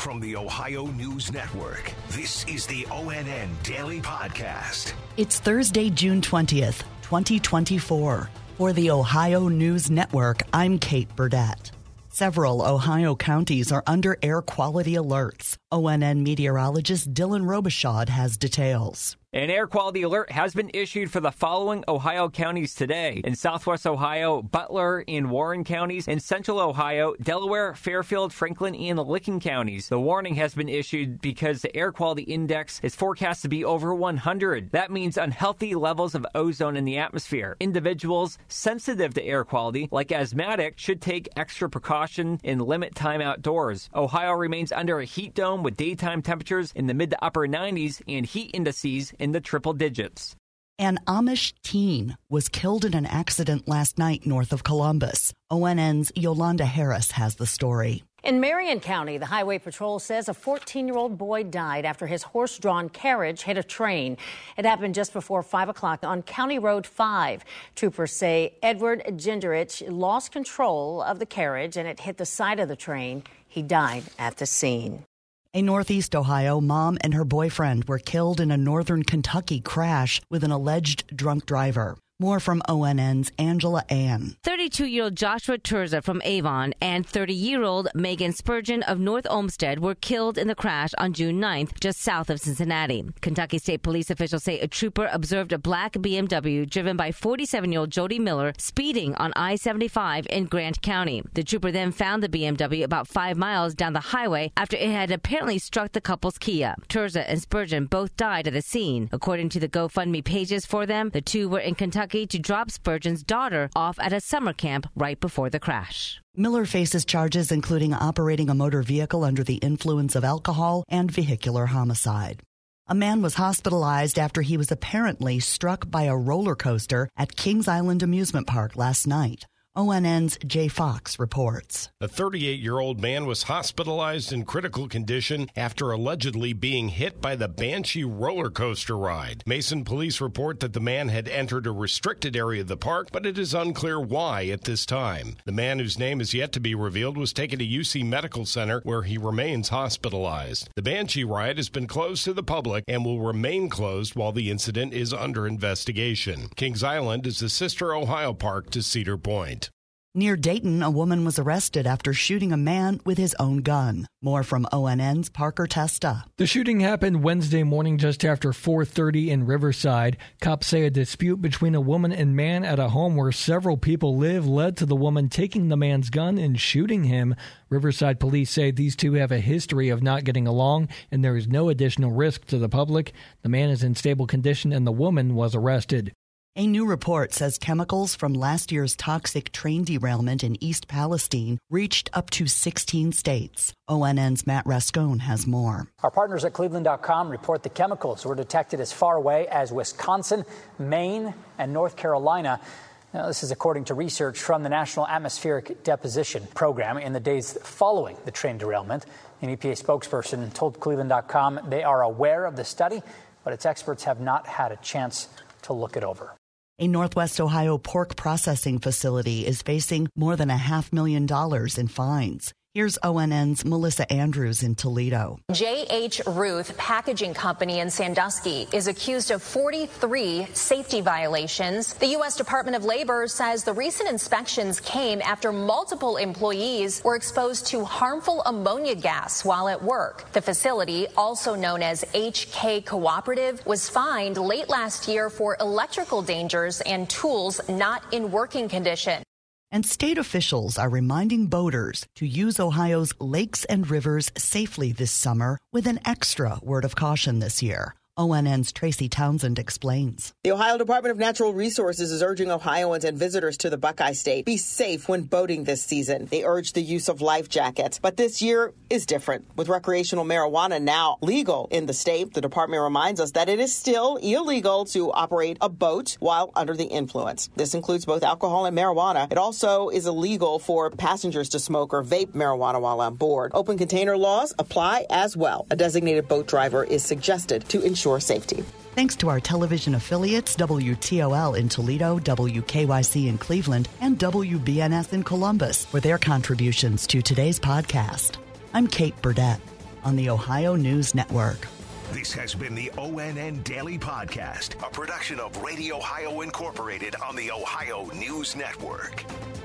From the Ohio News Network, this is the ONN Daily Podcast. It's Thursday, June 20th, 2024. For the Ohio News Network, I'm Kate Burdett. Several Ohio counties are under air quality alerts. ONN meteorologist Dylan Robichaud has details. An air quality alert has been issued for the following Ohio counties today. In southwest Ohio, Butler and Warren counties. In central Ohio, Delaware, Fairfield, Franklin, and Licking counties. The warning has been issued because the air quality index is forecast to be over 100. That means unhealthy levels of ozone in the atmosphere. Individuals sensitive to air quality, like asthmatic, should take extra precaution and limit time outdoors. Ohio remains under a heat dome with daytime temperatures in the mid to upper 90s and heat indices in the triple digits. An Amish teen was killed in an accident last night north of Columbus. ONN's Yolanda Harris has the story. In Marion County, the Highway Patrol says a 14-year-old boy died after his horse-drawn carriage hit a train. It happened just before 5 o'clock on County Road 5. Troopers say Edward Gingerich lost control of the carriage and it hit the side of the train. He died at the scene. A Northeast Ohio mom and her boyfriend were killed in a northern Kentucky crash with an alleged drunk driver. More from ONN's Angela Ann. 32-year-old Joshua Terza from Avon and 30-year-old Megan Spurgeon of North Olmsted were killed in the crash on June 9th, just south of Cincinnati. Kentucky State Police officials say a trooper observed a black BMW driven by 47-year-old Jody Miller speeding on I-75 in Grant County. The trooper then found the BMW about 5 miles down the highway after it had apparently struck the couple's Kia. Terza and Spurgeon both died at the scene. According to the GoFundMe pages for them, the two were in Kentucky to drop Spurgeon's daughter off at a summer camp right before the crash. Miller faces charges including operating a motor vehicle under the influence of alcohol and vehicular homicide. A man was hospitalized after he was apparently struck by a roller coaster at Kings Island Amusement Park last night. ONN's Jay Fox reports. A 38-year-old man was hospitalized in critical condition after allegedly being hit by the Banshee roller coaster ride. Mason police report that the man had entered a restricted area of the park, but it is unclear why at this time. The man, whose name is yet to be revealed, was taken to UC Medical Center, where he remains hospitalized. The Banshee ride has been closed to the public and will remain closed while the incident is under investigation. Kings Island is the sister Ohio park to Cedar Point. Near Dayton, a woman was arrested after shooting a man with his own gun. More from ONN's Parker Testa. The shooting happened Wednesday morning just after 4:30 in Riverside. Cops say a dispute between a woman and man at a home where several people live led to the woman taking the man's gun and shooting him. Riverside police say these two have a history of not getting along and there is no additional risk to the public. The man is in stable condition and the woman was arrested. A new report says chemicals from last year's toxic train derailment in East Palestine reached up to 16 states. ONN's Matt Rascone has more. Our partners at Cleveland.com report the chemicals were detected as far away as Wisconsin, Maine, and North Carolina. Now, this is according to research from the National Atmospheric Deposition Program in the days following the train derailment. An EPA spokesperson told Cleveland.com they are aware of the study, but its experts have not had a chance to look it over. A Northwest Ohio pork processing facility is facing more than $500,000 in fines. Here's ONN's Melissa Andrews in Toledo. J.H. Ruth Packaging Company in Sandusky is accused of 43 safety violations. The U.S. Department of Labor says the recent inspections came after multiple employees were exposed to harmful ammonia gas while at work. The facility, also known as HK Cooperative, was fined late last year for electrical dangers and tools not in working condition. And state officials are reminding boaters to use Ohio's lakes and rivers safely this summer with an extra word of caution this year. ONN's Tracy Townsend explains. The Ohio Department of Natural Resources is urging Ohioans and visitors to the Buckeye State be safe when boating this season. They urge the use of life jackets. But this year is different. With recreational marijuana now legal in the state, the department reminds us that it is still illegal to operate a boat while under the influence. This includes both alcohol and marijuana. It also is illegal for passengers to smoke or vape marijuana while on board. Open container laws apply as well. A designated boat driver is suggested to ensure safety. Thanks to our television affiliates, WTOL in Toledo, WKYC in Cleveland, and WBNS in Columbus for their contributions to today's podcast. I'm Kate Burdett. on the Ohio News Network. This has been the ONN Daily Podcast, a production of Radio Ohio Incorporated on the Ohio News Network.